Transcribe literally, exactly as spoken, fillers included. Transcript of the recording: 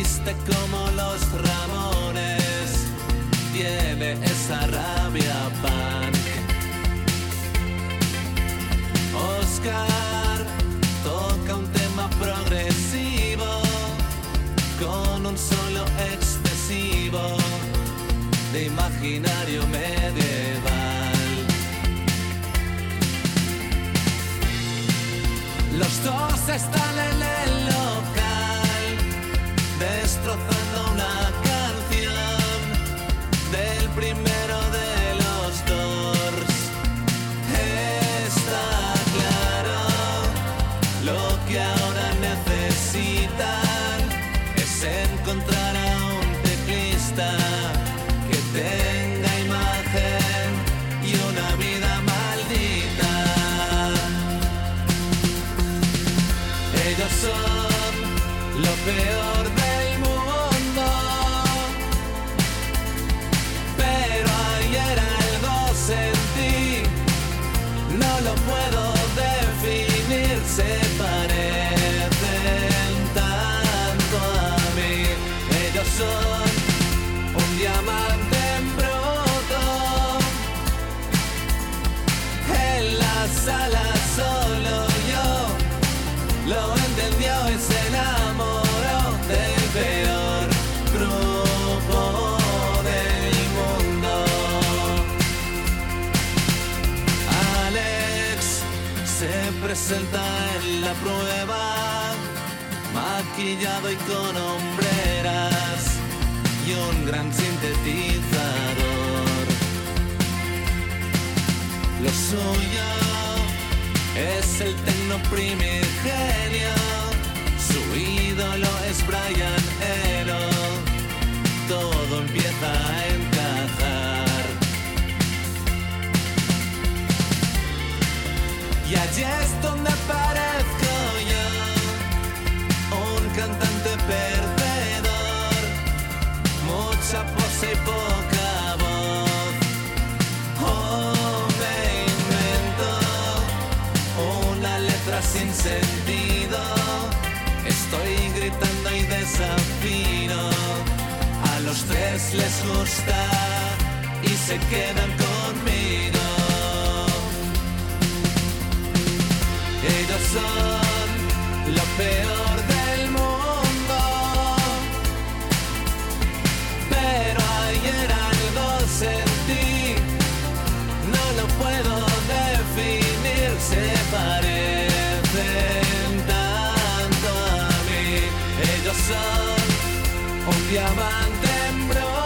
viste como los Ramones, tiene esa rabia punk. Oscar toca un tema progresivo con un solo excesivo de imaginario medieval. Los dos están en el local destrozando una canción del primero de los Doors. Está claro, lo que ahora necesitan es encontrar a un teclista que tenga imagen y una vida maldita. Ellos son lo peor del mundo, pero ayer algo sentí, no lo puedo definir, se parecen tanto a mí. Ellos son un diamante en bruto, en la sala solo yo lo entendió y se enamoró del peor grupo del mundo. Alex se presenta en la prueba, maquillado y con hombreras y un gran sintetizador. Lo suyo es el tecno primigenio, su ídolo es Brian Eno, todo empieza a encajar. Y allí es donde aparezco yo, un cantante perdedor, mucha pose y poca voz. Oh, me invento una letra sin sentido, estoy gritando y desafino. A los tres les gusta y se quedan conmigo. Ellos son lo peor del mundo, pero ayer algo sentí, no lo puedo definir, se parecen tanto a mí. Ellos son un diamante en bruto,